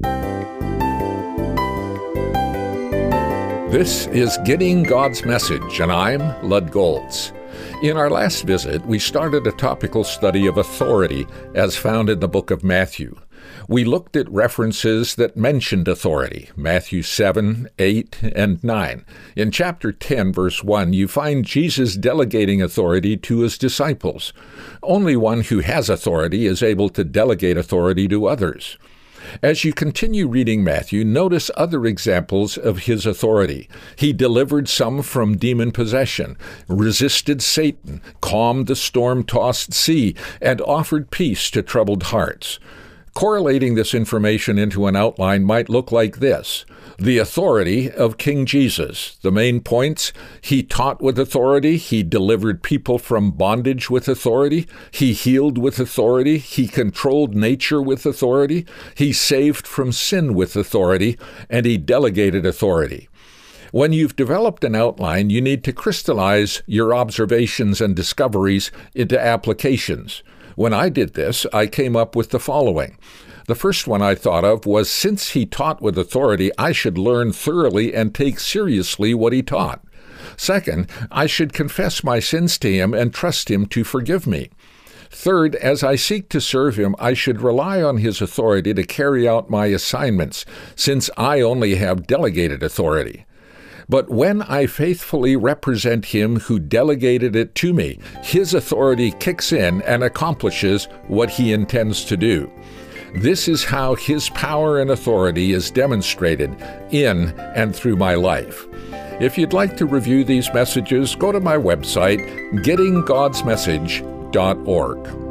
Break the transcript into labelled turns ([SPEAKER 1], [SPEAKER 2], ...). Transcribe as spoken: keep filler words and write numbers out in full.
[SPEAKER 1] This is Getting God's Message, and I'm Lud Goltz. In our last visit, we started a topical study of authority as found in the book of Matthew. We looked at references that mentioned authority, Matthew seven, eight, and nine. In chapter ten, verse one, you find Jesus delegating authority to his disciples. Only one who has authority is able to delegate authority to others. As you continue reading Matthew, notice other examples of his authority. He delivered some from demon possession, resisted Satan, calmed the storm-tossed sea, and offered peace to troubled hearts. Correlating this information into an outline might look like this. The authority of King Jesus. The main points: he taught with authority, he delivered people from bondage with authority, he healed with authority, he controlled nature with authority, he saved from sin with authority, and he delegated authority. When you've developed an outline, you need to crystallize your observations and discoveries into applications. When I did this, I came up with the following. The first one I thought of was, since he taught with authority, I should learn thoroughly and take seriously what he taught. Second, I should confess my sins to him and trust him to forgive me. Third, as I seek to serve him, I should rely on his authority to carry out my assignments, since I only have delegated authority. But when I faithfully represent him who delegated it to me, his authority kicks in and accomplishes what he intends to do. This is how his power and authority is demonstrated in and through my life. If you'd like to review these messages, go to my website, getting gods message dot org.